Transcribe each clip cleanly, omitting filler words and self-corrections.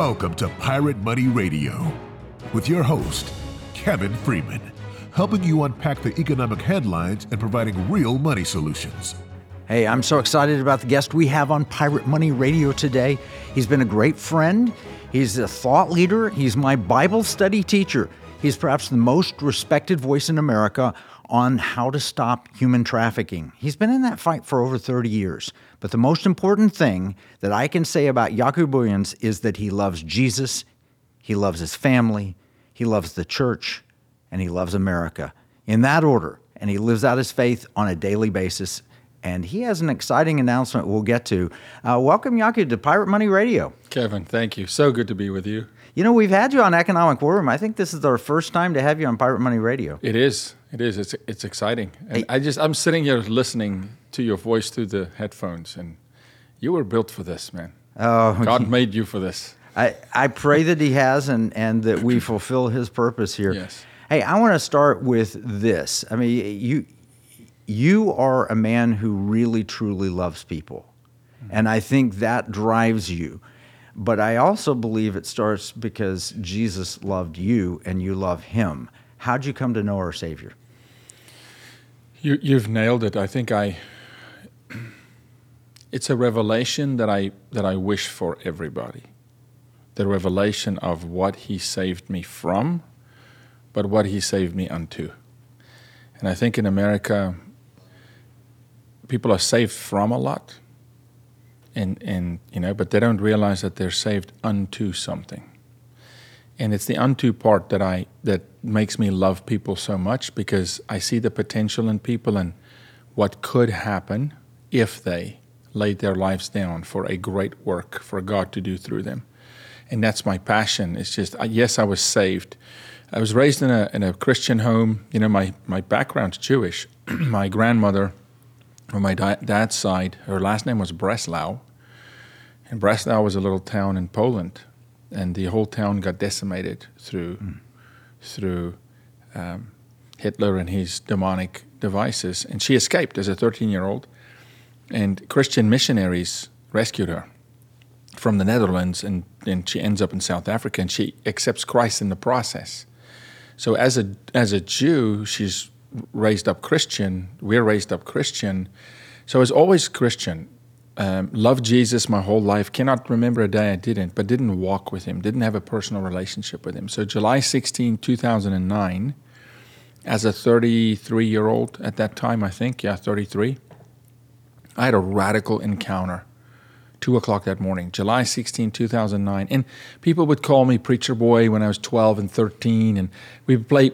Welcome to Pirate Money Radio with your host, Kevin Freeman, helping you unpack the economic headlines and providing real money solutions. Hey, I'm so excited about the guest we have on Pirate Money Radio today. He's been a great friend. He's a thought leader. He's my Bible study teacher. He's perhaps the most respected voice in America on how to stop human trafficking. He's been in that fight for over 30 years. But the most important thing that I can say about Jaco Booyens is that he loves Jesus, he loves his family, he loves the church, and he loves America. In that order. And he lives out his faith on a daily basis. And he has an exciting announcement we'll get to. Welcome, Jaco, to Pirate Money Radio. Kevin, thank you. So good to be with you. You know, we've had you on Economic War Room. I think this is our first time to have you on Pirate Money Radio. It is. It's exciting. And I'm sitting here listening to your voice through the headphones, and you were built for this, man. Oh, God made you for this. I pray that he has and that we fulfill his purpose here. Yes. Hey, I want to start with this. I mean, you are a man who really, truly loves people. And I think that drives you. But I also believe it starts because Jesus loved you and you love him. How'd you come to know our Savior? You've nailed it. I think it's a revelation that I wish for everybody. The revelation of what he saved me from, but what he saved me unto. And I think in America, people are saved from a lot. And but they don't realize that they're saved unto something. And it's the unto part that makes me love people so much, because I see the potential in people and what could happen if they laid their lives down for a great work for God to do through them. And that's my passion. It's just, yes, I was saved. I was raised in a Christian home. You know, my background's Jewish. My grandmother, on my dad's side, her last name was Breslau. And Breslau was a little town in Poland. And the whole town got decimated through Hitler and his demonic devices. And she escaped as a 13-year-old. And Christian missionaries rescued her from the Netherlands. And she ends up in South Africa. And she accepts Christ in the process. So as a Jew, she's raised up Christian. We're raised up Christian. So I was always Christian. Loved Jesus my whole life. Cannot remember a day I didn't, but didn't walk with him. Didn't have a personal relationship with him. So July 16, 2009, as a 33-year-old at that time, I think, 33, I had a radical encounter. 2 o'clock that morning, July 16, 2009. And people would call me preacher boy when I was 12 and 13. And we'd play,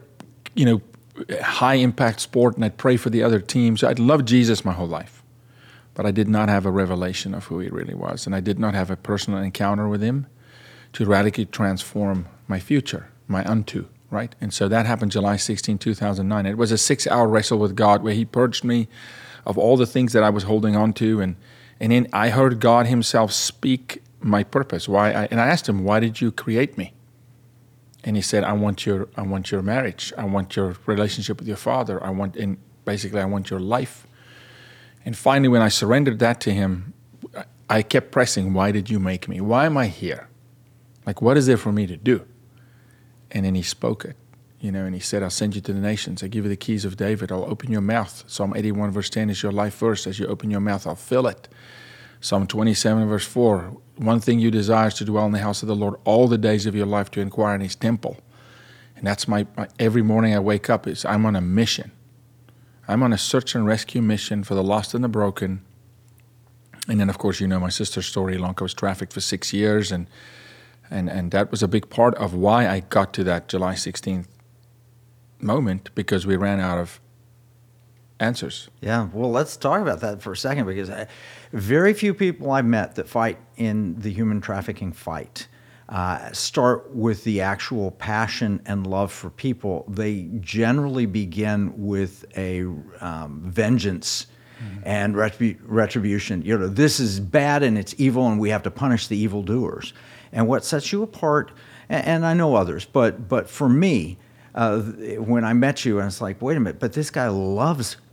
high impact sport, and I'd pray for the other teams. I'd loved Jesus my whole life, but I did not have a revelation of who he really was, and I did not have a personal encounter with him to radically transform my future, my unto, right? And so that happened July 16, 2009. It was a 6-hour wrestle with God where he purged me of all the things that I was holding on to, and then I heard God himself speak my purpose. And I asked him, why did you create me? And he said, I want your marriage. I want your relationship with your father. I want your life. And finally, when I surrendered that to him, I kept pressing, why did you make me? Why am I here? Like, what is there for me to do? And then he spoke it, and he said, I'll send you to the nations. I give you the keys of David. I'll open your mouth. Psalm 81 verse 10 is your life verse. As you open your mouth, I'll fill it. Psalm 27 verse 4, one thing you desire is to dwell in the house of the Lord all the days of your life, to inquire in his temple. And that's my every morning I wake up, I'm on a mission. I'm on a search and rescue mission for the lost and the broken. And then, of course, my sister's story. Ilanka was trafficked for 6 years, and that was a big part of why I got to that July 16th moment, because we ran out of answers. Yeah, well, let's talk about that for a second, because very few people I've met that fight in the human trafficking fight start with the actual passion and love for people. They generally begin with a vengeance and retribution. This is bad and it's evil, and we have to punish the evildoers. And what sets you apart, and I know others, but for me, when I met you, and it's like, wait a minute, but this guy loves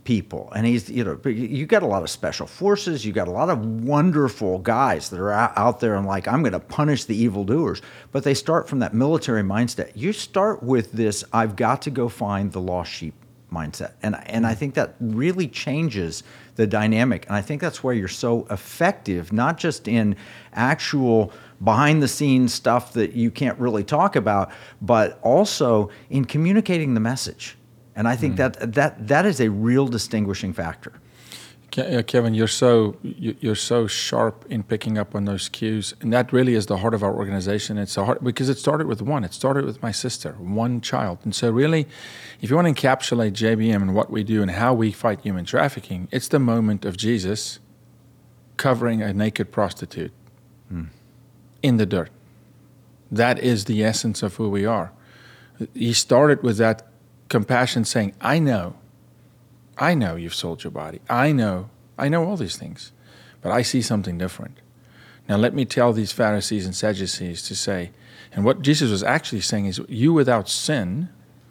people, and you got a lot of special forces, you got a lot of wonderful guys that are out there and like, I'm going to punish the evildoers, but they start from that military mindset. You start with this, I've got to go find the lost sheep mindset, and I think that really changes the dynamic, and I think that's where you're so effective, not just in actual behind the scenes stuff that you can't really talk about, but also in communicating the message. And I think that is a real distinguishing factor. Kevin, you're so sharp in picking up on those cues, and that really is the heart of our organization. It's the heart because it started with one. It started with my sister, one child. And so really, if you want to encapsulate JBM and what we do and how we fight human trafficking, it's the moment of Jesus covering a naked prostitute in the dirt. That is the essence of who we are. He started with that compassion, saying, I know you've sold your body. I know all these things, but I see something different. Now let me tell these Pharisees and Sadducees to say, and what Jesus was actually saying is, you without sin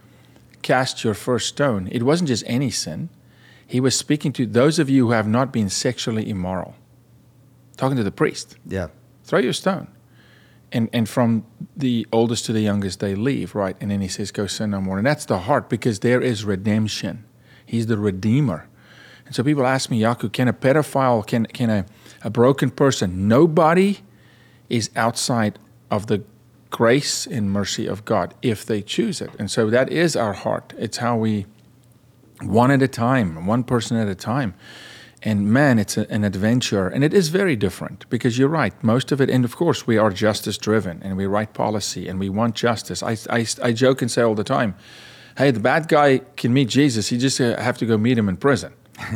cast your first stone. It wasn't just any sin. He was speaking to those of you who have not been sexually immoral. Talking to the priest. Yeah. Throw your stone. And from the oldest to the youngest, they leave, right? And then he says, go sin no more. And that's the heart, because there is redemption. He's the Redeemer. And so people ask me, Jaco, can a pedophile, can a broken person, nobody is outside of the grace and mercy of God if they choose it. And so that is our heart. It's how we, one at a time, one person at a time. And man, it's an adventure, and it is very different, because you're right, most of it, and of course we are justice driven, and we write policy, and we want justice. I joke and say all the time, hey, the bad guy can meet Jesus, you just have to go meet him in prison.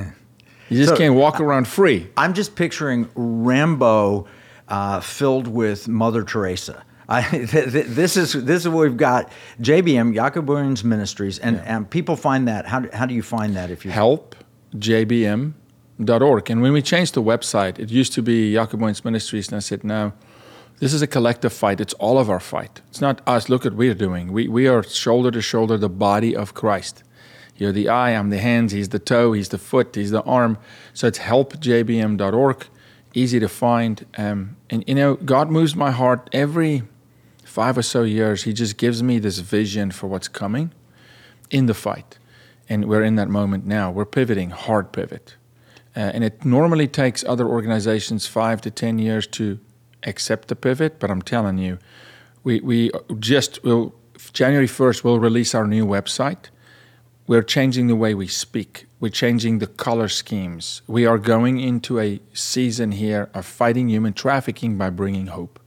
You just can't walk around free. I'm just picturing Rambo filled with Mother Teresa. This is what we've got. JBM, Jaco Booyens Ministries, and people find that. How do you find that? If you help JBM.org. And when we changed the website, it used to be Jaco Booyens Ministries, and I said, no, this is a collective fight. It's all of our fight. It's not us. Look at what we're doing. We are shoulder to shoulder, the body of Christ. You're the eye, I'm the hands, he's the toe, he's the foot, he's the arm. So it's helpjbm.org, easy to find. And God moves my heart every 5 or so years. He just gives me this vision for what's coming in the fight. And we're in that moment now. We're pivoting, hard pivot. And it normally takes other organizations 5 to 10 years to accept the pivot, but I'm telling you, January 1st, we'll release our new website. We're changing the way we speak. We're changing the color schemes. We are going into a season here of fighting human trafficking by bringing hope.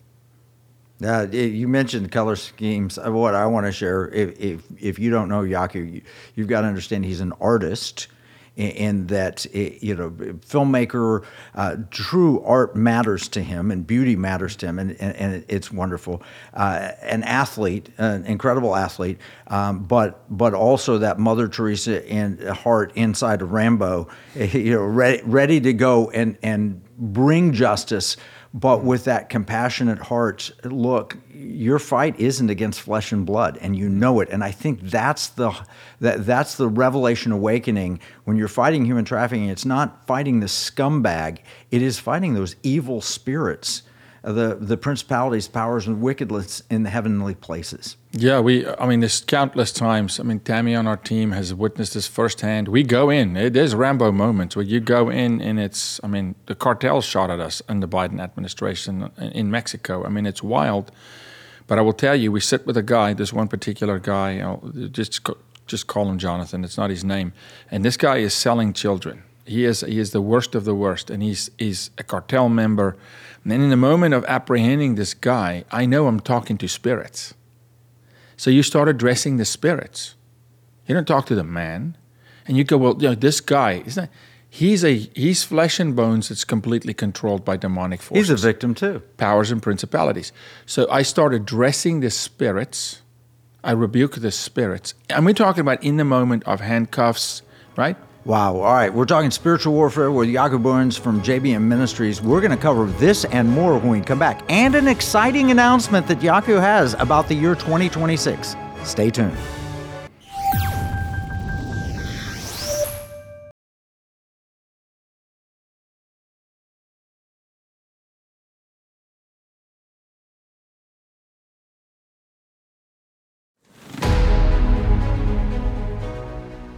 You mentioned color schemes. What I want to share, if you don't know Jaco, you've got to understand he's an artist. In that, filmmaker, true art matters to him, and beauty matters to him, and it's wonderful. An athlete, an incredible athlete, but also that Mother Teresa and heart inside of Rambo, ready to go and bring justice. But with that compassionate heart, look, your fight isn't against flesh and blood, and you know it. And I think that's the revelation awakening. When you're fighting human trafficking, it's not fighting the scumbag. It is fighting those evil spirits, the principalities, powers, and wickedness in the heavenly places. Yeah, there's countless times. Tammy on our team has witnessed this firsthand. We go in. There's Rambo moments where you go in and the cartel shot at us in the Biden administration in Mexico. It's wild. But I will tell you, we sit with a guy, this one particular guy, I'll just call him Jonathan. It's not his name. And this guy is selling children. He is the worst of the worst, and he's a cartel member. And then in the moment of apprehending this guy, I know I'm talking to spirits. So you start addressing the spirits. You don't talk to the man. And you go, well, this guy, he's flesh and bones that's completely controlled by demonic forces. He's a victim too. Powers and principalities. So I start addressing the spirits. I rebuke the spirits. And we're talking about in the moment of handcuffs, right? Wow. All right. We're talking spiritual warfare with Jaco Booyens from JBM Ministries. We're going to cover this and more when we come back. And an exciting announcement that Jaco has about the year 2026. Stay tuned.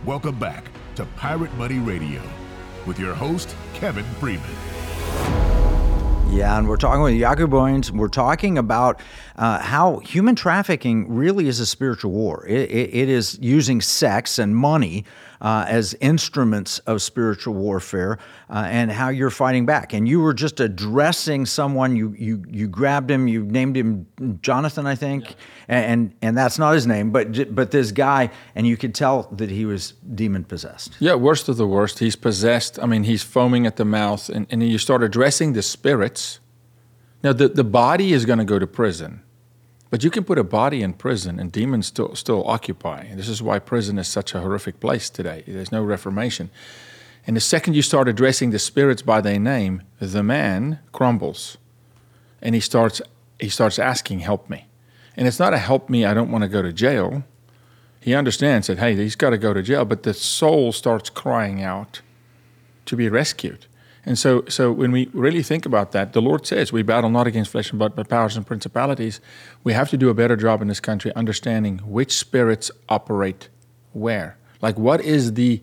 Welcome back to Pirate Money Radio with your host, Kevin Freeman. Yeah, and we're talking with Jaco Booyens. We're talking about how human trafficking really is a spiritual war. It is using sex and money as instruments of spiritual warfare, and how you're fighting back. And you were just addressing someone. You grabbed him. You named him Jonathan, I think, and that's not his name, but this guy, and you could tell that he was demon possessed. Yeah, worst of the worst. He's possessed. I mean, he's foaming at the mouth, and you start addressing the spirits. Now, the body is going to go to prison, but you can put a body in prison and demons still occupy. And this is why prison is such a horrific place today. There's no reformation. And the second you start addressing the spirits by their name, the man crumbles, and he starts asking, "Help me." And it's not a "help me, I don't want to go to jail." He understands that, hey, he's got to go to jail, but the soul starts crying out to be rescued. And so when we really think about that, the Lord says we battle not against flesh and blood, but powers and principalities. We have to do a better job in this country understanding which spirits operate where. Like what is the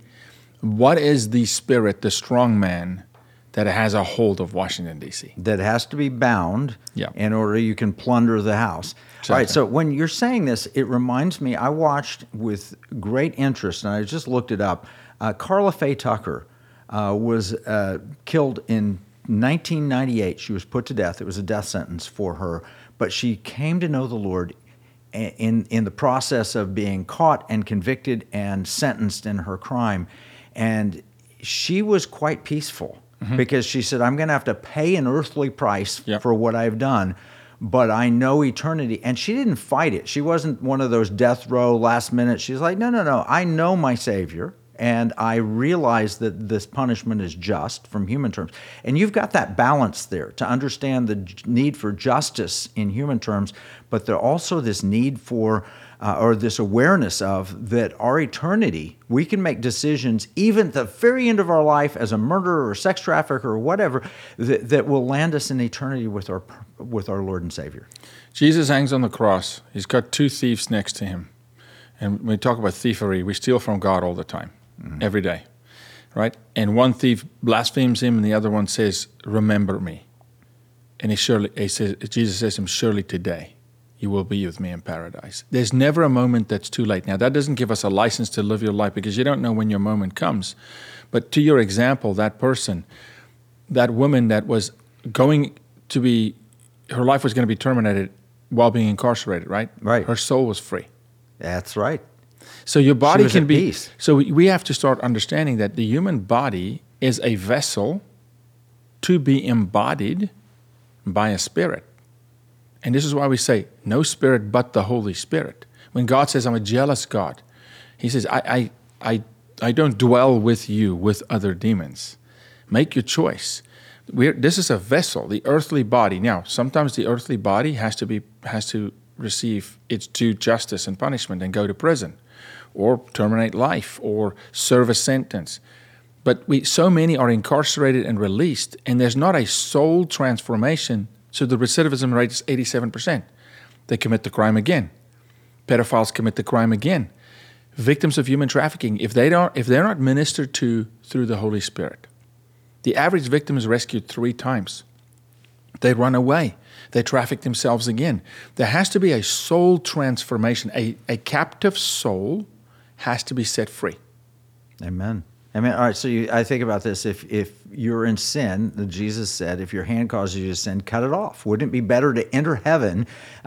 spirit, the strong man, that has a hold of Washington, D.C.? That has to be bound in order you can plunder the house. Exactly. All right, so when you're saying this, it reminds me, I watched with great interest, and I just looked it up, Carla Faye Tucker was killed in 1998. She was put to death. It was a death sentence for her. But she came to know the Lord in the process of being caught and convicted and sentenced in her crime. And she was quite peaceful because she said, I'm going to have to pay an earthly price for what I've done, but I know eternity. And she didn't fight it. She wasn't one of those death row last minute. She's like, no, I know my Savior. And I realize that this punishment is just from human terms. And you've got that balance there to understand the need for justice in human terms, but there's also this need for, or this awareness of, that our eternity, we can make decisions even at the very end of our life as a murderer or sex trafficker or whatever, that will land us in eternity with our Lord and Savior. Jesus hangs on the cross. He's got two thieves next to him. And when we talk about thievery, we steal from God all the time. Every day, right? And one thief blasphemes him, and the other one says, "Remember me." And Jesus says to him, "Surely today you will be with me in paradise." There's never a moment that's too late. Now, that doesn't give us a license to live your life because you don't know when your moment comes. But to your example, that person, that woman that was going to be, her life was going to be terminated while being incarcerated, right? Right. Her soul was free. That's right. So your body can be peace. So we have to start understanding that the human body is a vessel to be embodied by a spirit. And this is why we say no spirit but the Holy Spirit. When God says, I'm a jealous God, he says, I don't dwell with you with other demons. Make your choice. This is a vessel, the earthly body. Now, sometimes the earthly body has to receive its due justice and punishment and go to prison, or terminate life, or serve a sentence. But so many are incarcerated and released, and there's not a soul transformation, so the recidivism rate is 87%. They commit the crime again. Pedophiles commit the crime again. Victims of human trafficking, if they're not ministered to through the Holy Spirit, the average victim is rescued 3 times. They run away. They traffic themselves again. There has to be a soul transformation. A captive soul has to be set free. Amen. All right, so I think about this. If you're in sin, Jesus said, if your hand causes you to sin, cut it off. Wouldn't it be better to enter heaven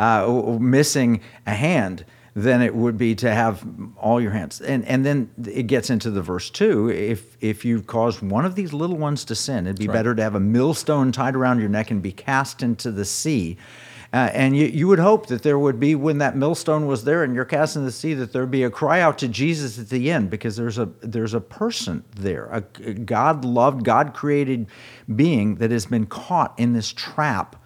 missing a hand than it would be to have all your hands? And then it gets into the verse 2. If you've caused one of these little ones to sin, it'd be better to have a millstone tied around your neck and be cast into the sea. And you would hope that there would be, when that millstone was there and you're cast in the sea, that there'd be a cry out to Jesus at the end, because there's a person there, a God-loved, God-created being that has been caught in this trap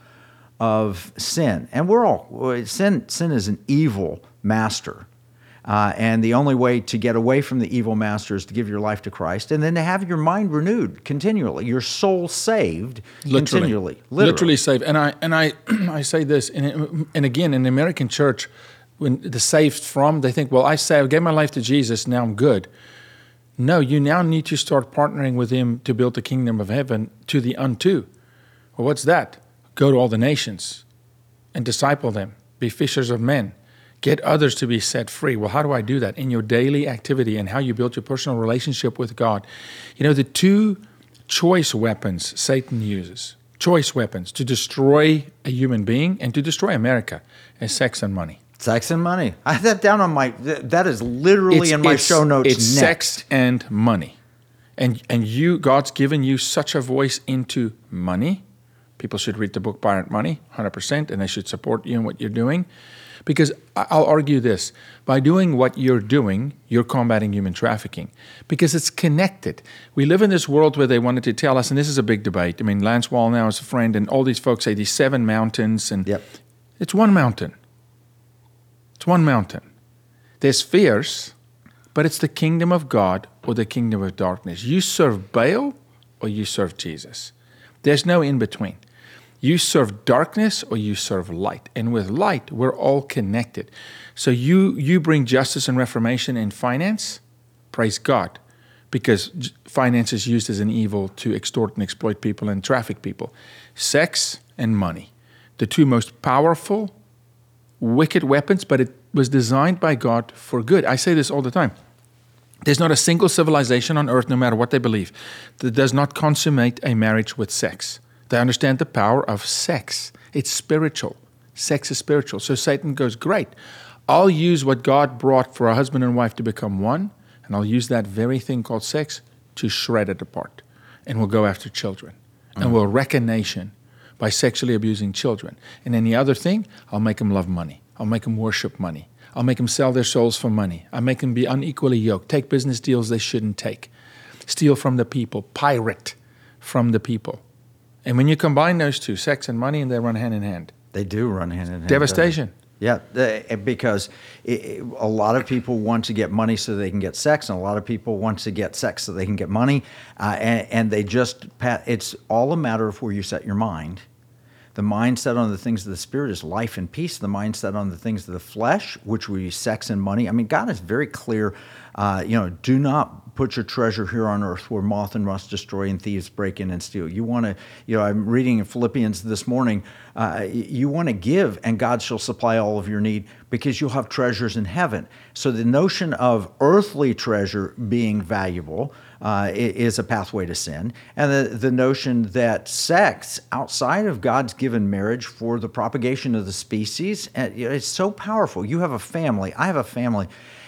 of sin. And sin is an evil master. And the only way to get away from the evil master is to give your life to Christ, and then to have your mind renewed continually, your soul saved continually. Literally saved. And I say this, and again, in the American church, when the saved from, they think, well, I gave my life to Jesus, now I'm good. No, you now need to start partnering with him to build the kingdom of heaven to the unto. Well, what's that? Go to all the nations and disciple them, be fishers of men, get others to be set free. Well, how do I do that? In your daily activity and how you build your personal relationship with God. You know, the two choice weapons Satan uses, choice weapons to destroy a human being and to destroy America, is sex and money. Sex and money. I have that down on that is literally in my show notes. It's sex and money. And God's given you such a voice into money. People should read the book Pirate Money, 100%, and they should support you in what you're doing. Because I'll argue this, by doing what you're doing, you're combating human trafficking. Because it's connected. We live in this world where they wanted to tell us, and this is a big debate. I mean, Lance Wallnau is a friend, and all these folks say these 7 mountains, and It's one mountain. It's one mountain. There's fears, but it's the kingdom of God or the kingdom of darkness. You serve Baal or you serve Jesus. There's no in between. You serve darkness or you serve light. And with light, we're all connected. So you bring justice and reformation in finance, praise God, because finance is used as an evil to extort and exploit people and traffic people. Sex and money, the two most powerful, wicked weapons, but it was designed by God for good. I say this all the time. There's not a single civilization on earth, no matter what they believe, that does not consummate a marriage with sex. They understand the power of sex. It's spiritual. Sex is spiritual. So Satan goes, great. I'll use what God brought for a husband and wife to become one, and I'll use that very thing called sex to shred it apart. And we'll go after children. And we'll wreck a nation by sexually abusing children. And then the other thing, I'll make them love money. I'll make them worship money. I'll make them sell their souls for money. I'll make them be unequally yoked, take business deals they shouldn't take, steal from the people, pirate from the people. And when you combine those two, sex and money, and they run hand in hand. They do run hand in hand. Devastation. Yeah, because a lot of people want to get money so they can get sex, and a lot of people want to get sex so they can get money, and they just, it's all a matter of where you set your mind. The mindset on the things of the Spirit is life and peace. The mindset on the things of the flesh, which would be sex and money. I mean, God is very clear, do not put your treasure here on earth where moth and rust destroy and thieves break in and steal. You want to, I'm reading in Philippians this morning, you want to give and God shall supply all of your need because you'll have treasures in heaven. So the notion of earthly treasure being valuable is a pathway to sin. And the notion that sex outside of God's given marriage for the propagation of the species, it's so powerful. You have a family, I have a family.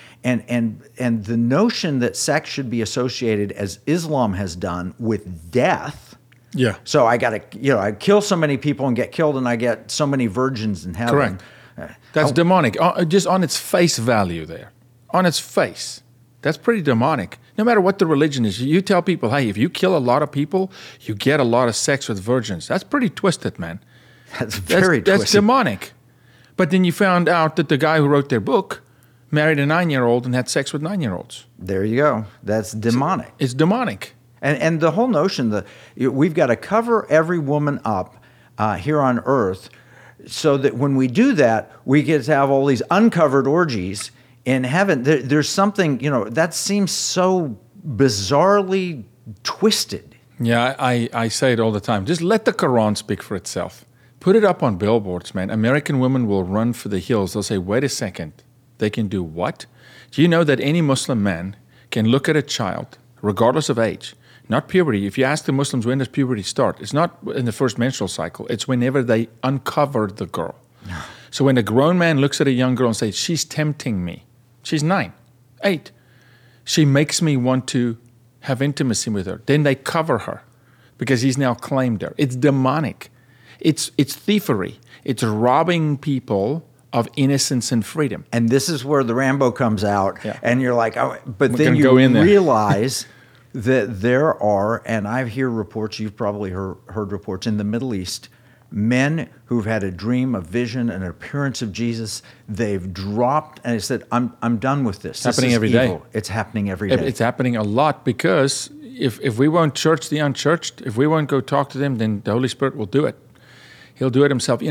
And the notion that sex should be associated, as Islam has done, with death. Yeah. So I got to, I kill so many people and get killed, and I get so many virgins in heaven. Correct. That's demonic. Just on its face value there. On its face. That's pretty demonic. No matter what the religion is, you tell people, hey, if you kill a lot of people, you get a lot of sex with virgins. That's pretty twisted, man. That's very twisted. That's demonic. But then you found out that the guy who wrote their book married a 9-year-old and had sex with 9-year-olds. There you go. That's demonic. It's demonic. And the whole notion that we've got to cover every woman up here on earth so that when we do that, we get to have all these uncovered orgies in heaven. There's something, that seems so bizarrely twisted. Yeah, I say it all the time. Just let the Quran speak for itself. Put it up on billboards, man. American women will run for the hills. They'll say, wait a second. They can do what? Do you know that any Muslim man can look at a child, regardless of age, not puberty. If you ask the Muslims, when does puberty start? It's not in the first menstrual cycle. It's whenever they uncover the girl. So when a grown man looks at a young girl and says, she's tempting me. She's 9, 8. She makes me want to have intimacy with her. Then they cover her because he's now claimed her. It's demonic. It's thievery. It's robbing people of innocence and freedom. And this is where the Rambo comes out, and you're like, oh, but then you realize that there are, and I hear reports, you've probably heard reports in the Middle East, men who've had a dream, a vision, an appearance of Jesus, they've dropped, and they said, I'm done with this. It's happening every day. It's happening every day. It's happening a lot because if we won't church the unchurched, if we won't go talk to them, then the Holy Spirit will do it. He'll do it himself.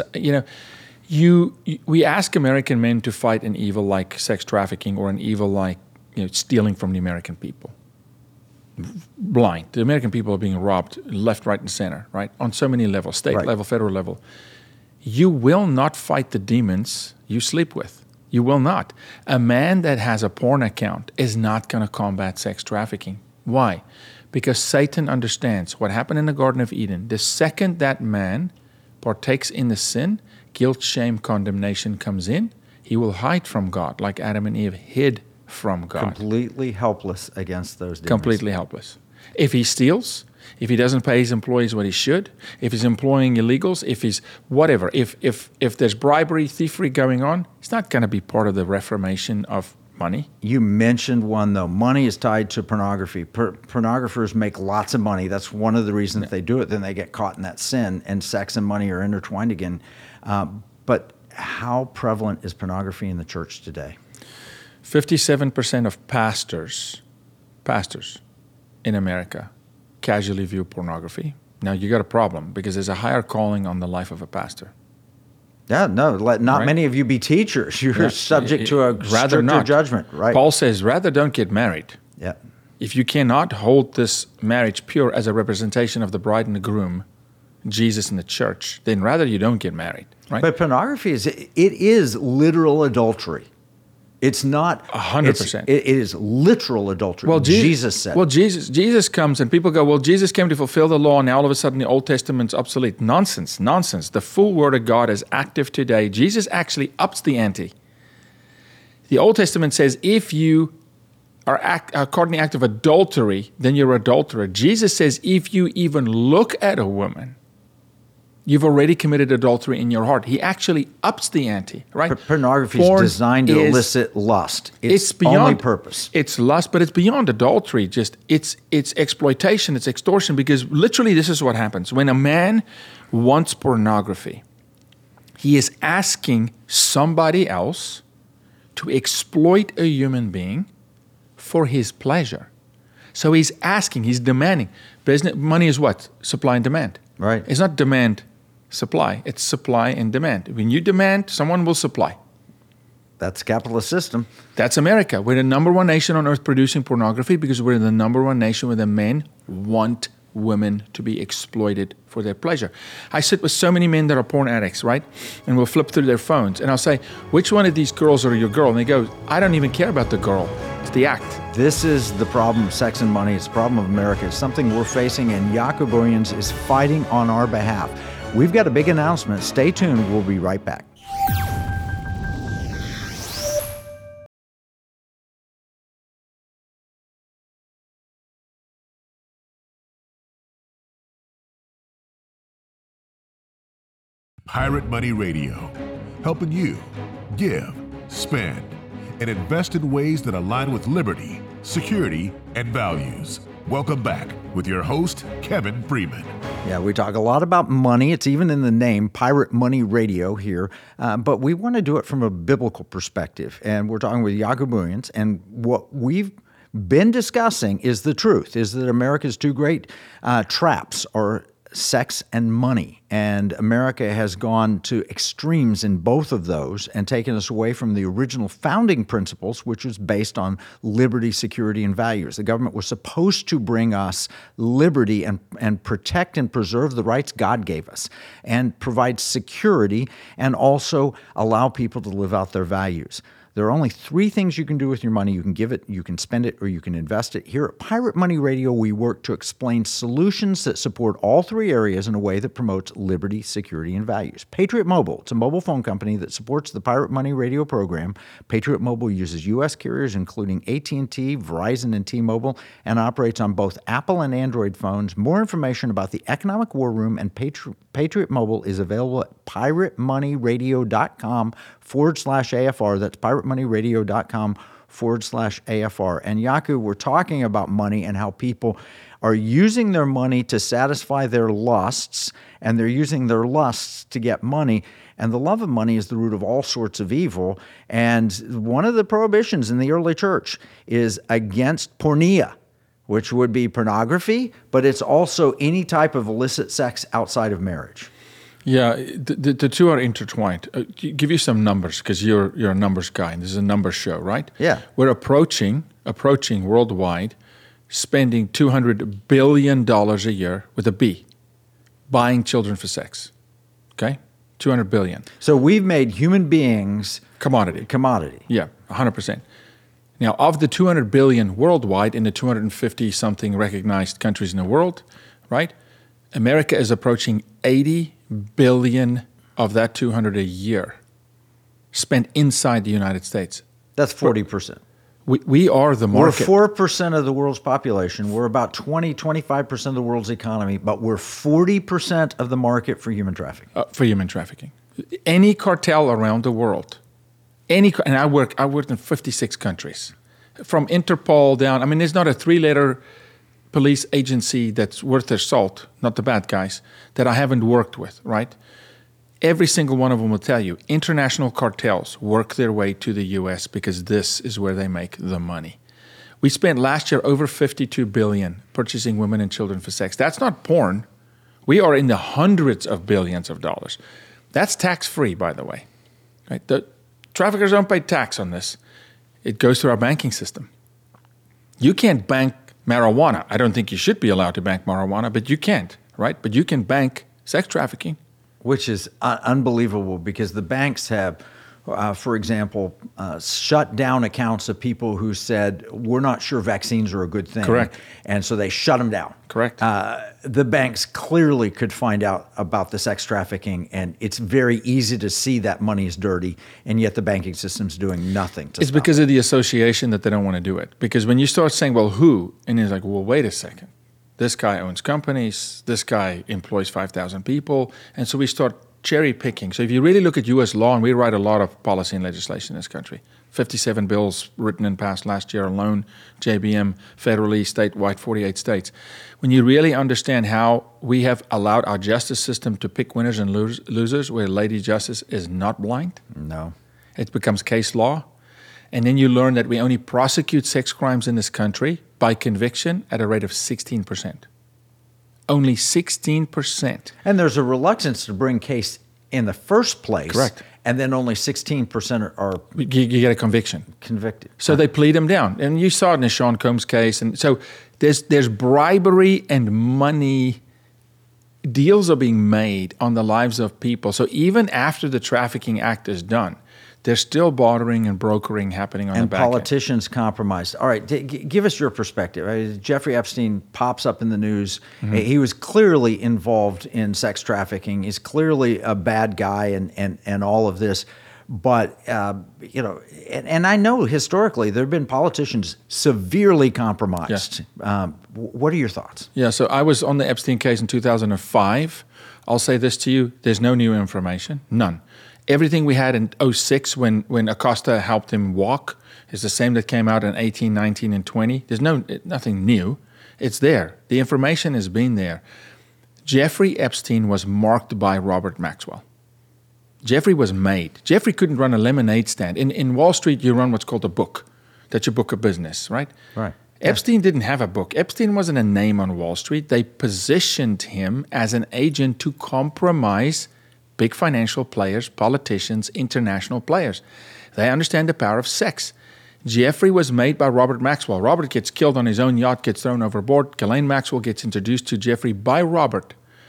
We ask American men to fight an evil like sex trafficking or an evil like stealing from the American people. blind. The American people are being robbed left, right, and center, right? On so many levels, state Right. level, federal level. You will not fight the demons you sleep with. You will not. A man that has a porn account is not going to combat sex trafficking. Why? Because Satan understands what happened in the Garden of Eden. The second that man partakes in the sin, guilt, shame, condemnation comes in. He will hide from God like Adam and Eve hid from God. Completely helpless against those demons. Completely helpless. If he steals, if he doesn't pay his employees what he should, if he's employing illegals, if he's whatever, if there's bribery, thievery going on, it's not going to be part of the reformation of money. You mentioned one, though. Money is tied to pornography. Pornographers make lots of money. That's one of the reasons they do it. Then they get caught in that sin, and sex and money are intertwined again. But how prevalent is pornography in the church today? 57% of pastors in America casually view pornography. Now, you got a problem because there's a higher calling on the life of a pastor. Yeah, no, let not Right. many of you be teachers. You're Yeah. subject to a Rather stricter not. judgment, right? Paul says, rather don't get married. Yeah. If you cannot hold this marriage pure as a representation of the bride and the groom, Jesus and the church, then rather you don't get married, right? But pornography it is literal adultery. It's not 100%. It is literal adultery. Jesus said. Well, Jesus comes and people go, well, Jesus came to fulfill the law and now all of a sudden the Old Testament's obsolete. Nonsense. The full Word of God is active today. Jesus actually ups the ante. The Old Testament says if you are caught in the act of adultery, then you're an adulterer. Jesus says if you even look at a woman, you've already committed adultery in your heart. He actually ups the ante, right? Pornography is designed to elicit lust. It's beyond only purpose. It's lust, but it's beyond adultery. Just it's exploitation, it's extortion. Because literally, this is what happens when a man wants pornography. He is asking somebody else to exploit a human being for his pleasure. So he's asking, he's demanding. Business money is what? Supply and demand. Right. It's not demand. Supply. It's supply and demand. When you demand, someone will supply. That's the capitalist system. That's America. We're the number one nation on earth producing pornography because we're the number one nation where the men want women to be exploited for their pleasure. I sit with so many men that are porn addicts, right? And we'll flip through their phones. And I'll say, which one of these girls are your girl? And they go, I don't even care about the girl. It's the act. This is the problem of sex and money. It's the problem of America. It's something we're facing, and Jaco Booyens is fighting on our behalf. We've got a big announcement. Stay tuned. We'll be right back. Pirate Money Radio, helping you give, spend, and invest in ways that align with liberty, security, and values. Welcome back with your host, Kevin Freeman. Yeah, we talk a lot about money. It's even in the name, Pirate Money Radio here. But we want to do it from a biblical perspective. And we're talking with Jaco Booyens. And what we've been discussing is the truth, is that America's two great traps are sex and money. And America has gone to extremes in both of those and taken us away from the original founding principles, which was based on liberty, security, and values. The government was supposed to bring us liberty and protect and preserve the rights God gave us and provide security and also allow people to live out their values. There are only three things you can do with your money. You can give it, you can spend it, or you can invest it. Here at Pirate Money Radio, we work to explain solutions that support all three areas in a way that promotes liberty, security, and values. Patriot Mobile, it's a mobile phone company that supports the Pirate Money Radio program. Patriot Mobile uses U.S. carriers, including AT&T, Verizon, and T-Mobile, and operates on both Apple and Android phones. More information about the Economic War Room and Patriot Mobile is available at piratemoneyradio.com/AFR. That's piratemoneyradio.com/AFR. And Jaco, we're talking about money and how people are using their money to satisfy their lusts, and they're using their lusts to get money. And the love of money is the root of all sorts of evil. And one of the prohibitions in the early church is against porneia, which would be pornography, but it's also any type of illicit sex outside of marriage. Yeah, the two are intertwined. Give you some numbers because you're a numbers guy, and this is a numbers show, right? Yeah. We're approaching worldwide spending $200 billion a year with a B, buying children for sex. Okay? $200 billion. So we've made human beings Commodity. Yeah, 100%. Now, of the 200 billion worldwide in the 250-something recognized countries in the world, right, America is approaching 80 billion of that 200 a year spent inside the United States. That's 40%. We are the market. We're 4% of the world's population. We're about 25% of the world's economy, but we're 40% of the market for human trafficking. Any cartel around the world, and I worked in 56 countries, from Interpol down. I mean, there's not a 3-letter police agency that's worth their salt, not the bad guys, that I haven't worked with, right? Every single one of them will tell you, international cartels work their way to the U.S. because this is where they make the money. We spent last year over $52 billion purchasing women and children for sex. That's not porn. We are in the hundreds of billions of dollars. That's tax-free, by the way. Right? The traffickers don't pay tax on this. It goes through our banking system. You can't bank marijuana. I don't think you should be allowed to bank marijuana, but you can't, right? But you can bank sex trafficking. Which is unbelievable because the banks have, for example, shut down accounts of people who said, we're not sure vaccines are a good thing. Correct. And so they shut them down. Correct. The banks clearly could find out about the sex trafficking, and it's very easy to see that money is dirty, and yet the banking system's doing nothing to It's stop because of the association that they don't want to do it. Because when you start saying, well, who? And it's like, well, wait a second. This guy owns companies. This guy employs 5,000 people. And so we start cherry picking. So if you really look at U.S. law, and we write a lot of policy and legislation in this country, 57 bills written and passed last year alone, JBM, federally, statewide, 48 states. When you really understand how we have allowed our justice system to pick winners and losers, where Lady Justice is not blind. No. It becomes case law. And then you learn that we only prosecute sex crimes in this country by conviction at a rate of 16%. Only 16%. And there's a reluctance to bring case in the first place. Correct. And then only 16% are You get a conviction. convicted. So they plead them down. And you saw it in the Sean Combs case. And so there's bribery and money. Deals are being made on the lives of people. So even after the Trafficking Act is done, there's still bartering and brokering happening on the back end. And politicians compromised. All right, give us your perspective. Jeffrey Epstein pops up in the news. Mm-hmm. He was clearly involved in sex trafficking. He's clearly a bad guy and all of this. But, and I know historically there have been politicians severely compromised. Yeah. What are your thoughts? Yeah, so I was on the Epstein case in 2005. I'll say this to you. There's no new information. None. Everything we had in 2006 when Acosta helped him walk is the same that came out in 18, 19, and 20. There's nothing new. It's there. The information has been there. Jeffrey Epstein was marked by Robert Maxwell. Jeffrey was made. Jeffrey couldn't run a lemonade stand. In Wall Street, you run what's called a book. That's your book of business, right? Right. Epstein didn't have a book. Epstein wasn't a name on Wall Street. They positioned him as an agent to compromise big financial players, politicians, international players. They understand the power of sex. Jeffrey was made by Robert Maxwell. Robert gets killed on his own yacht, gets thrown overboard. Ghislaine Maxwell gets introduced to Jeffrey by Robert.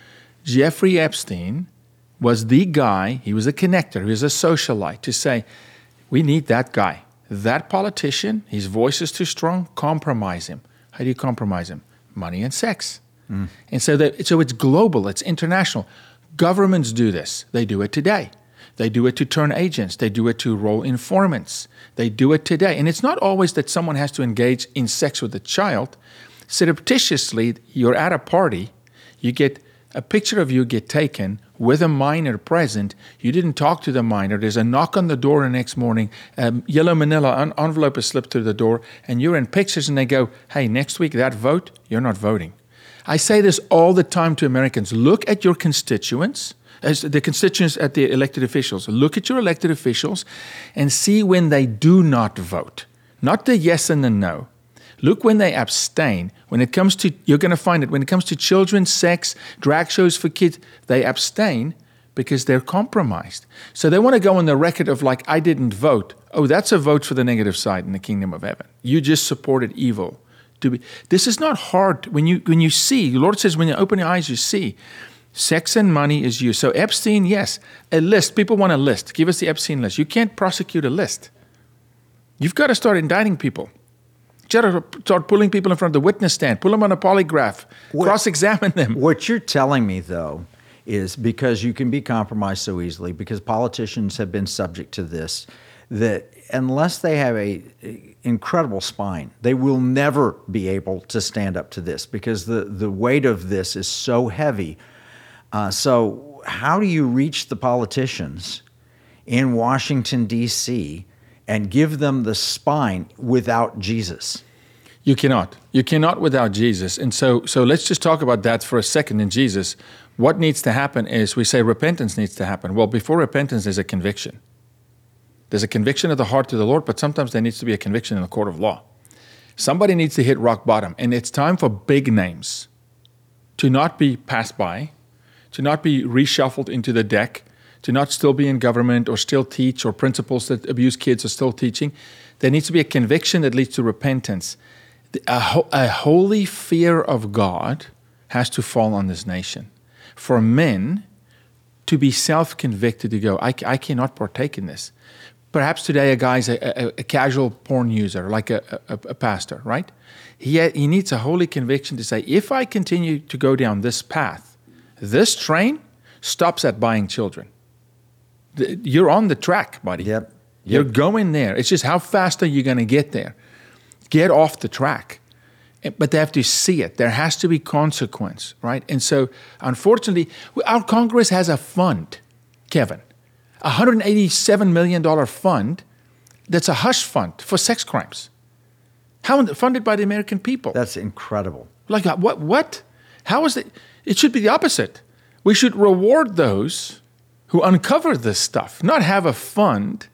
Jeffrey Epstein was the guy, he was a connector, he was a socialite, to say, we need that guy. That politician, his voice is too strong, compromise him. How do you compromise him? Money and sex. Mm. And so it's global, it's international. Governments do this. They do it today. They do it to turn agents. They do it to roll informants. They do it today. And it's not always that someone has to engage in sex with a child. Surreptitiously, you're at a party, you get a picture of you get taken with a minor present. You didn't talk to the minor. There's a knock on the door the next morning. A yellow manila envelope is slipped through the door, and you're in pictures, and they go, hey, next week that vote, you're not voting. I say this all the time to Americans. Look at your constituents, as the constituents at the elected officials. Look at your elected officials and see when they do not vote. Not the yes and the no. Look when they abstain. When it comes to, you're going to find it, when it comes to children, sex, drag shows for kids, they abstain because they're compromised. So they want to go on the record of like, I didn't vote. Oh, that's a vote for the negative side in the kingdom of heaven. You just supported evil. This is not hard. When you see, the Lord says, when you open your eyes, you see. Sex and money is used. So Epstein, yes, a list. People want a list. Give us the Epstein list. You can't prosecute a list. You've got to start indicting people. You got to start pulling people in front of the witness stand, pull them on a polygraph, cross-examine them. What you're telling me, though, is because you can be compromised so easily, because politicians have been subject to this, that unless they have a incredible spine, they will never be able to stand up to this, because the weight of this is so heavy. So how do you reach the politicians in Washington, D.C., and give them the spine without Jesus? You cannot. You cannot without Jesus. And so let's just talk about that for a second in Jesus. What needs to happen is, we say repentance needs to happen. Well, before repentance, there's a conviction. There's a conviction of the heart to the Lord, but sometimes there needs to be a conviction in the court of law. Somebody needs to hit rock bottom, and it's time for big names to not be passed by, to not be reshuffled into the deck, to not still be in government or still teach, or principals that abuse kids are still teaching. There needs to be a conviction that leads to repentance. A holy fear of God has to fall on this nation. For men to be self-convicted, to go, I cannot partake in this. Perhaps today a guy's a casual porn user, like a pastor, right? He needs a holy conviction to say, if I continue to go down this path, this train stops at buying children. You're on the track, buddy. Yep. You're going there. It's just how fast are you going to get there? Get off the track. But they have to see it. There has to be consequence, right? And so, unfortunately, our Congress has a fund, Kevin, $187 million fund that's a hush fund for sex crimes. How funded by the American people? That's incredible. Like, what? How is it? It should be the opposite. We should reward those who uncover this stuff, not have a fund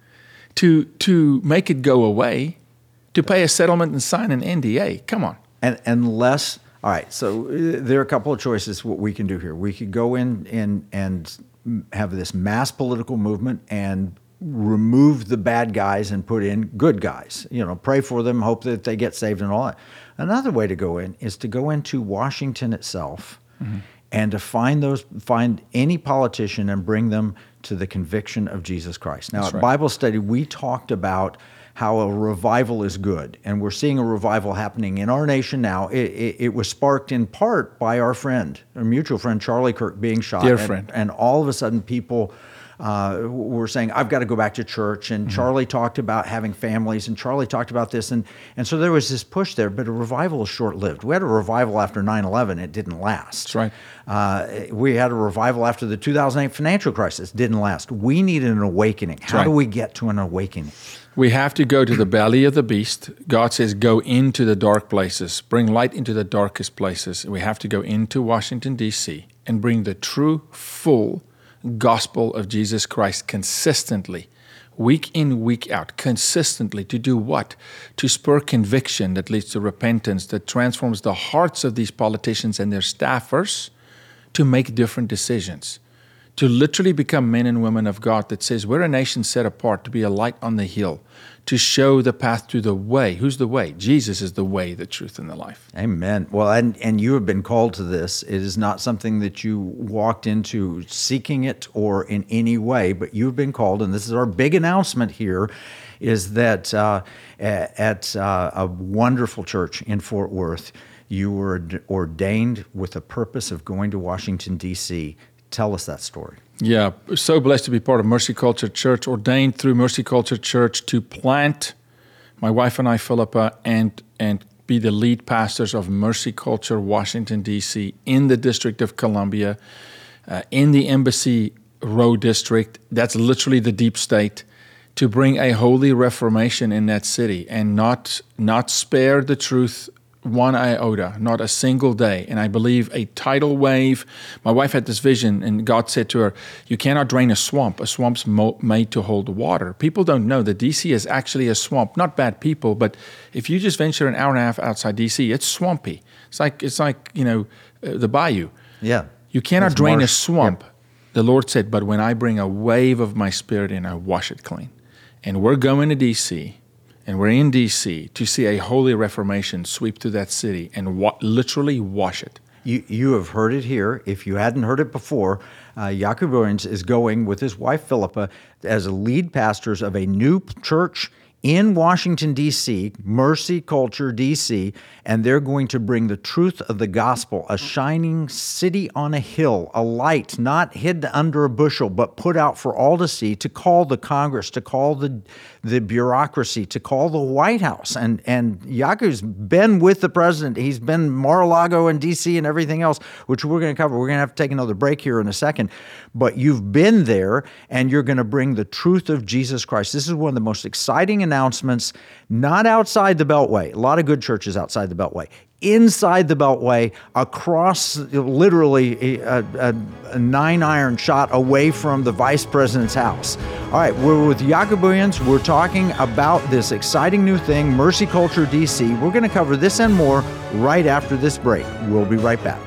to make it go away, to pay a settlement and sign an NDA. Come on. And unless, all right, so there are a couple of choices what we can do here. We could go in and have this mass political movement and remove the bad guys and put in good guys. Pray for them, hope that they get saved and all that. Another way to go in is to go into Washington itself, mm-hmm. and to find any politician and bring them to the conviction of Jesus Christ. Now, at Bible study, we talked about how a revival is good, and we're seeing a revival happening in our nation now. It was sparked in part by our mutual friend, Charlie Kirk, being shot. Dear friend. And all of a sudden, people were saying, I've got to go back to church. And mm-hmm. Charlie talked about having families, and Charlie talked about this. And so there was this push there, but a revival is short-lived. We had a revival after 9/11. It didn't last. That's right. We had a revival after the 2008 financial crisis. Didn't last. We needed an awakening. How do we get to an awakening? We have to go to the belly of the beast. God says, go into the dark places. Bring light into the darkest places. We have to go into Washington, D.C. and bring the true, full gospel of Jesus Christ consistently, week in, week out, consistently. To do what? To spur conviction that leads to repentance, that transforms the hearts of these politicians and their staffers to make different decisions. To literally become men and women of God that says we're a nation set apart to be a light on the hill, to show the path to the way. Who's the way? Jesus is the way, the truth, and the life. Amen. Well, and you have been called to this. It is not something that you walked into seeking it or in any way, but you've been called, and this is our big announcement here, is that at a wonderful church in Fort Worth, you were ordained with the purpose of going to Washington, D.C. Tell us that story. Yeah, so blessed to be part of Mercy Culture Church, ordained through Mercy Culture Church to plant, my wife and I, Philippa, and be the lead pastors of Mercy Culture, Washington, D.C., in the District of Columbia, in the Embassy Row District. That's literally the deep state, to bring a holy reformation in that city and not spare the truth one iota, not a single day. And I believe a tidal wave. My wife had this vision, and God said to her, you cannot drain a swamp. A swamp's made to hold water. People don't know that D.C. is actually a swamp. Not bad people, but if you just venture an hour and a half outside D.C., it's swampy. It's like the bayou. Yeah. You cannot drain a swamp. Yep. The Lord said, but when I bring a wave of my spirit in, I wash it clean. And we're going to D.C., and we're in D.C. to see a holy reformation sweep through that city and literally wash it. You have heard it here. If you hadn't heard it before, Jaco Booyens is going with his wife Philippa as lead pastors of a new church in Washington, D.C., Mercy Culture, D.C., and they're going to bring the truth of the gospel, a shining city on a hill, a light not hid under a bushel, but put out for all to see, to call the Congress, to call the bureaucracy, to call the White House. And Jaco's been with the president. He's been Mar-a-Lago and D.C. and everything else, which we're going to cover. We're going to have to take another break here in a second. But you've been there, and you're going to bring the truth of Jesus Christ. This is one of the most exciting announcements, not outside the Beltway. A lot of good churches outside the Beltway. Inside the Beltway, across literally a 9-iron shot away from the vice president's house. All right, we're with Jaco Booyens. We're talking about this exciting new thing, Mercy Culture DC. We're going to cover this and more right after this break. We'll be right back.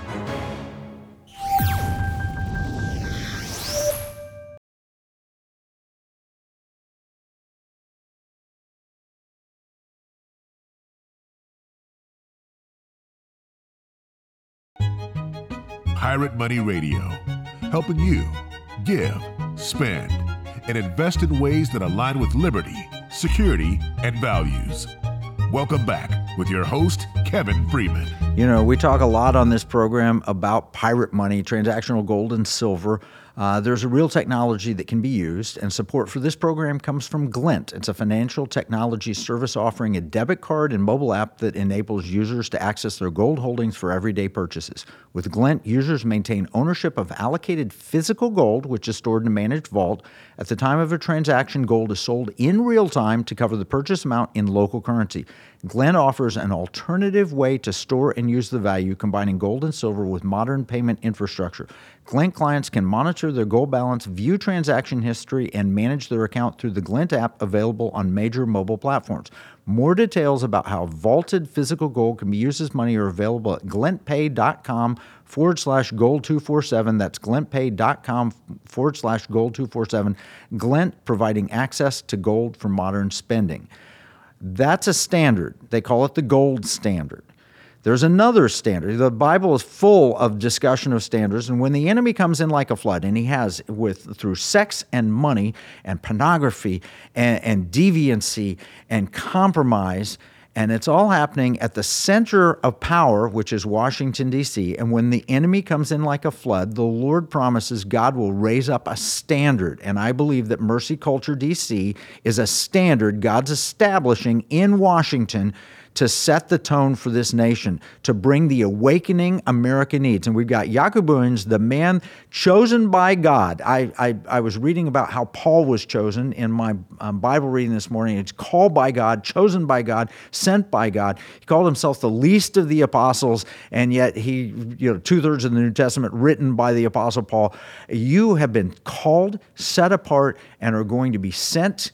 Pirate Money Radio, helping you give, spend, and invest in ways that align with liberty, security, and values. Welcome back with your host, Kevin Freeman. You know, we talk a lot on this program about pirate money, transactional gold and silver. There's a real technology that can be used, and support for this program comes from Glint. It's a financial technology service offering a debit card and mobile app that enables users to access their gold holdings for everyday purchases. With Glint, users maintain ownership of allocated physical gold, which is stored in a managed vault. At the time of a transaction, gold is sold in real time to cover the purchase amount in local currency. Glint offers an alternative way to store and use the value, combining gold and silver with modern payment infrastructure. Glint clients can monitor their gold balance, view transaction history, and manage their account through the Glint app available on major mobile platforms. More details about how vaulted physical gold can be used as money are available at glintpay.com/gold247. That's glintpay.com/gold247. Glint providing access to gold for modern spending. That's a standard. They call it the gold standard. There's another standard. The Bible is full of discussion of standards, and when the enemy comes in like a flood, and he has through sex and money and pornography and deviancy and compromise, and it's all happening at the center of power, which is Washington, D.C. And when the enemy comes in like a flood, the Lord promises God will raise up a standard. And I believe that Mercy Culture, D.C. is a standard God's establishing in Washington to set the tone for this nation, to bring the awakening America needs. And we've got Jaco Booyens, the man chosen by God. I was reading about how Paul was chosen in my Bible reading this morning. It's called by God, chosen by God, sent by God. He called himself the least of the apostles, and yet he, 2/3 of the New Testament written by the Apostle Paul. You have been called, set apart, and are going to be sent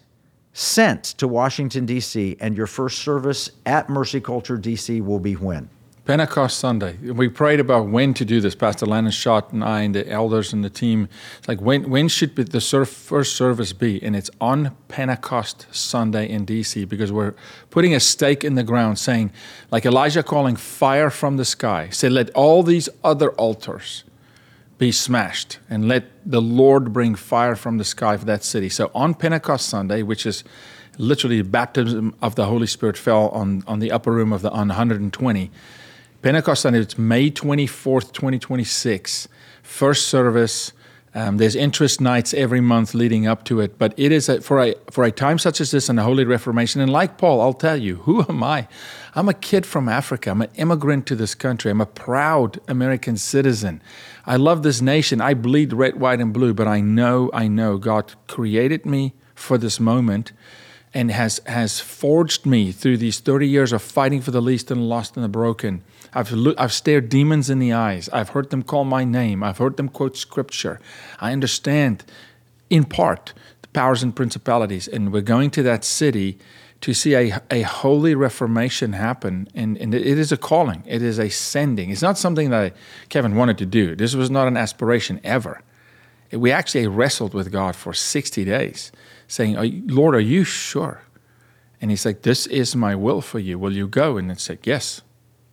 to Washington, D.C., and your first service at Mercy Culture, D.C. will be when? Pentecost Sunday. We prayed about when to do this. Pastor Lennon Schott and I and the elders and the team. It's like, when should the first service be? And it's on Pentecost Sunday in D.C. because we're putting a stake in the ground saying, like Elijah calling fire from the sky, say, let all these other altars be smashed, and let the Lord bring fire from the sky for that city. So on Pentecost Sunday, which is literally baptism of the Holy Spirit fell on the upper room on 120, Pentecost Sunday, it's May 24th, 2026, first service. There's interest nights every month leading up to it, but it is for a time such as this and the Holy Reformation. And like Paul, I'll tell you, who am I? I'm a kid from Africa. I'm an immigrant to this country. I'm a proud American citizen. I love this nation. I bleed red, white, and blue, but I know God created me for this moment and has forged me through these 30 years of fighting for the least and the lost and the broken. I've stared demons in the eyes. I've heard them call my name. I've heard them quote scripture. I understand, in part, the powers and principalities. And we're going to that city to see a holy reformation happen. And it is a calling. It is a sending. It's not something that Kevin wanted to do. This was not an aspiration ever. We actually wrestled with God for 60 days, saying, Lord, are you sure? And he's like, this is my will for you. Will you go? And it's like, yes.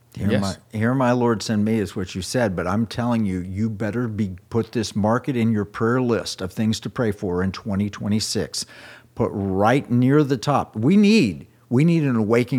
Here my Lord send me is what you said, but I'm telling you, you better put this mark it in your prayer list of things to pray for in 2026. Put right near the top. We need an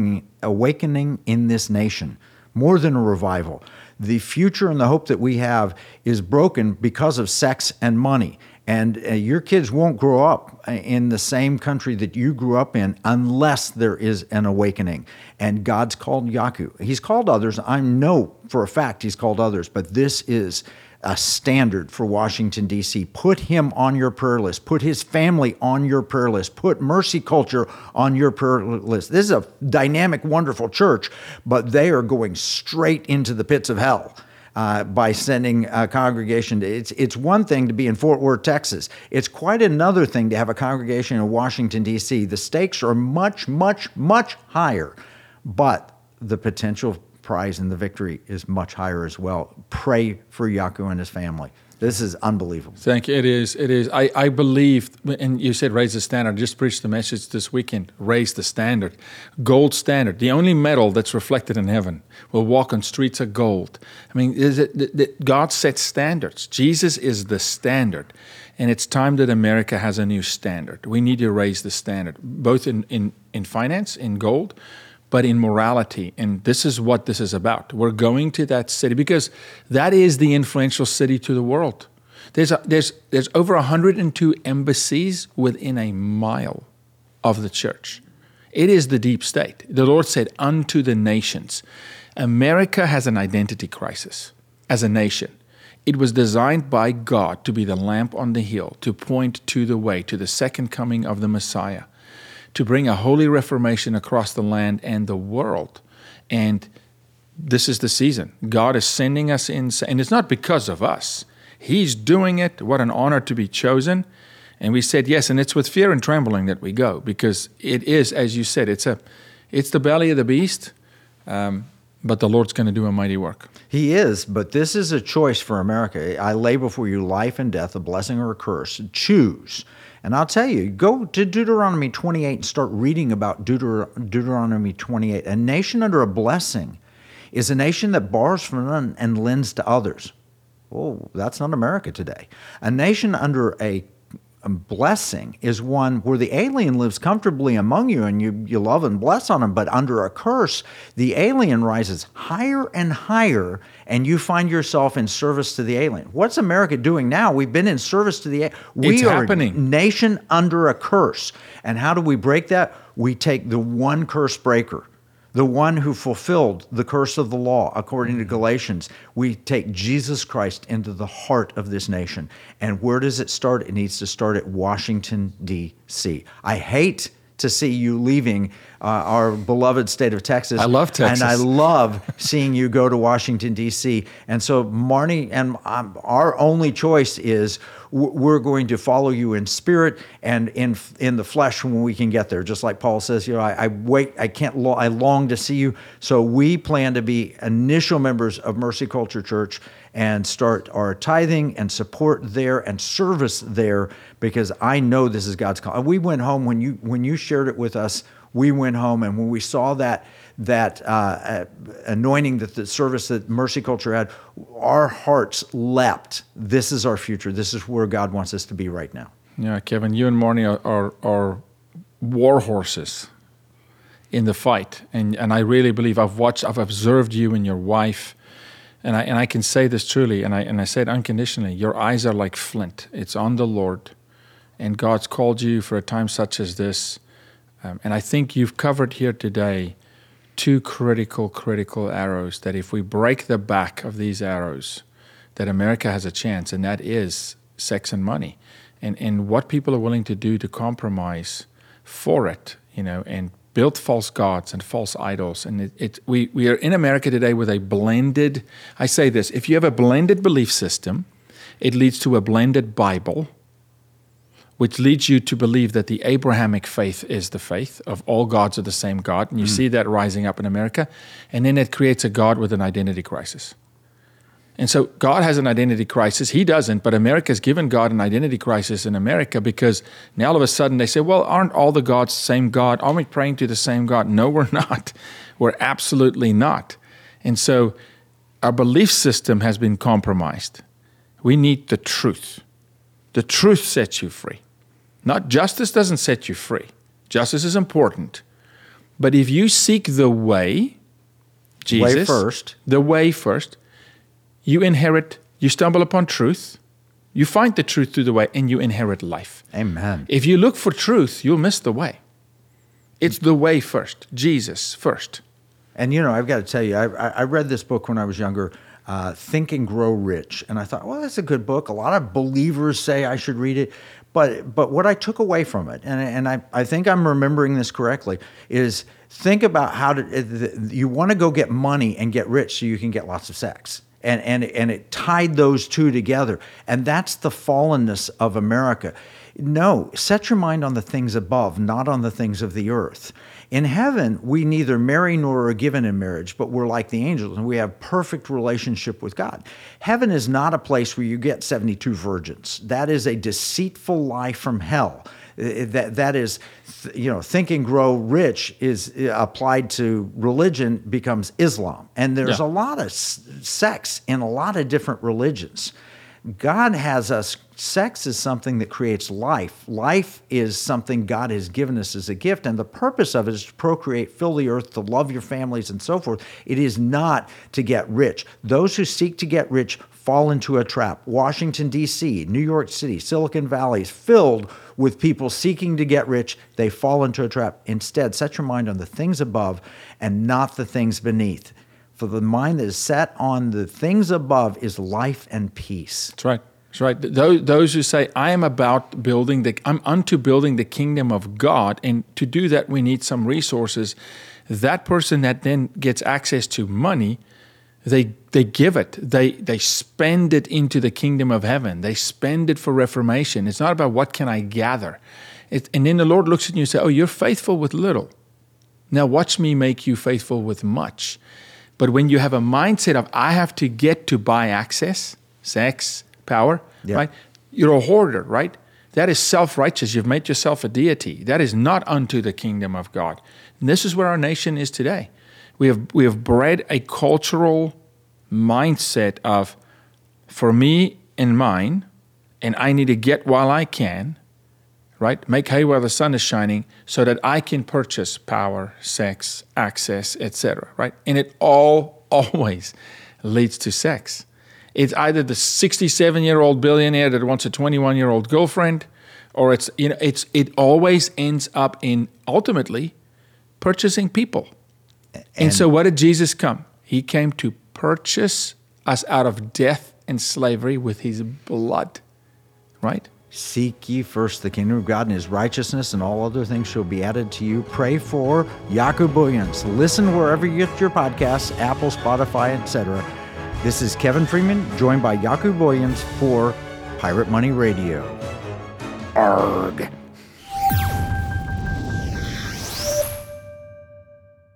awakening in this nation, more than a revival. The future and the hope that we have is broken because of sex and money. And your kids won't grow up in the same country that you grew up in unless there is an awakening. And God's called Yaku. He's called others. I know for a fact he's called others, but this is a standard for Washington, D.C. Put him on your prayer list. Put his family on your prayer list. Put Mercy Culture on your prayer list. This is a dynamic, wonderful church, but they are going straight into the pits of hell. By sending a congregation. It's one thing to be in Fort Worth, Texas. It's quite another thing to have a congregation in Washington, D.C. The stakes are much, much, much higher, but the potential prize and the victory is much higher as well. Pray for Yaku and his family. This is unbelievable. Thank you. It is. I believe, and you said raise the standard. I just preached the message this weekend, raise the standard. Gold standard. The only metal that's reflected in heaven will walk on streets of gold. I mean, God sets standards. Jesus is the standard. And it's time that America has a new standard. We need to raise the standard, both in finance, in gold, but in morality. And this is what this is about. We're going to that city because that is the influential city to the world. There's over 102 embassies within a mile of the church. It is the deep state. The Lord said, unto the nations. America has an identity crisis as a nation. It was designed by God to be the lamp on the hill, to point to the way, to the second coming of the Messiah, to bring a holy reformation across the land and the world. And this is the season. God is sending us in, and it's not because of us. He's doing it. What an honor to be chosen. And we said yes, and it's with fear and trembling that we go, because it is, as you said, it's the belly of the beast, but the Lord's going to do a mighty work. He is, but this is a choice for America. I lay before you life and death, a blessing or a curse. Choose. And I'll tell you, go to Deuteronomy 28 and start reading about Deuteronomy 28. A nation under a blessing is a nation that borrows from none and lends to others. Oh, that's not America today. A nation under a blessing is one where the alien lives comfortably among you and you love and bless on him, but under a curse, the alien rises higher and higher and you find yourself in service to the alien. What's America doing now? We've been in service to the alien. We are happening. A nation under a curse. And how do we break that? We take the one curse breaker, the one who fulfilled the curse of the law, according to Galatians. We take Jesus Christ into the heart of this nation. And where does it start? It needs to start at Washington, D.C. I hate to see you leaving our beloved state of Texas. I love Texas. And I love seeing you go to Washington, D.C. And so Marnie and our only choice is we're going to follow you in spirit and in the flesh when we can get there. Just like Paul says, I long to see you. So we plan to be initial members of Mercy Culture Church and start our tithing and support there and service there, because I know this is God's call. We went home when you shared it with us. We went home, and when we saw that anointing, that the service that Mercy Culture had, our hearts leapt. This is our future. This is where God wants us to be right now. Yeah, Kevin, you and Marnie are war horses in the fight, and I really believe I've observed you and your wife, and I can say this truly, and I say it unconditionally. Your eyes are like flint. It's on the Lord, and God's called you for a time such as this. And I think you've covered here today two critical arrows, that if we break the back of these arrows, that America has a chance, and that is sex and money. And what people are willing to do to compromise for it, and build false gods and false idols. And we are in America today with a blended, I say this, if you have a blended belief system, it leads to a blended Bible, which leads you to believe that the Abrahamic faith is the faith of all gods are the same God. And you see that rising up in America. And then it creates a God with an identity crisis. And so God has an identity crisis. He doesn't, but America's given God an identity crisis in America, because now all of a sudden they say, well, aren't all the gods the same God? Aren't we praying to the same God? No, we're not. We're absolutely not. And so our belief system has been compromised. We need the truth. The truth sets you free. Not justice doesn't set you free. Justice is important. But if you seek the way, Jesus, the way first, you stumble upon truth, you find the truth through the way, and you inherit life. Amen. If you look for truth, you'll miss the way. It's the way first, Jesus first. And I've got to tell you, I read this book when I was younger, Think and Grow Rich. And I thought, well, that's a good book. A lot of believers say I should read it. But what I took away from it, and I think I'm remembering this correctly, is think about how you want to go get money and get rich so you can get lots of sex. And it tied those two together. And that's the fallenness of America. No, set your mind on the things above, not on the things of the earth. In heaven, we neither marry nor are given in marriage, but we're like the angels, and we have perfect relationship with God. Heaven is not a place where you get 72 virgins. That is a deceitful lie from hell. That is, Think and Grow Rich is applied to religion becomes Islam. And there's a lot of sex in a lot of different religions. God has us, sex is something that creates life. Life is something God has given us as a gift, and the purpose of it is to procreate, fill the earth, to love your families, and so forth. It is not to get rich. Those who seek to get rich fall into a trap. Washington, D.C., New York City, Silicon Valley is filled with people seeking to get rich. They fall into a trap. Instead, set your mind on the things above and not the things beneath. For the mind that is set on the things above is life and peace. That's right. That's right. Those who say, I'm unto building the kingdom of God, and to do that we need some resources. That person that then gets access to money, they give it. They spend it into the kingdom of heaven. They spend it for reformation. It's not about what can I gather. And then the Lord looks at you and says, oh, you're faithful with little. Now watch me make you faithful with much. But when you have a mindset of, I have to get to buy access, sex, power, right? You're a hoarder, right? That is self-righteous. You've made yourself a deity. That is not unto the kingdom of God. And this is where our nation is today. We have bred a cultural mindset of, for me and mine, and I need to get while I can, right? Make hay while the sun is shining so that I can purchase power, sex, access, etc., right? And it always leads to sex. It's either the 67-year-old billionaire that wants a 21-year-old girlfriend, or it always ends up in ultimately purchasing people. And so what did Jesus come? He came to purchase us out of death and slavery with his blood, right? Seek ye first the kingdom of God and his righteousness, and all other things shall be added to you. Pray for Jaco Booyens. Listen wherever you get your podcasts, Apple, Spotify, etc. This is Kevin Freeman, joined by Jaco Booyens for Pirate Money Radio. Arg.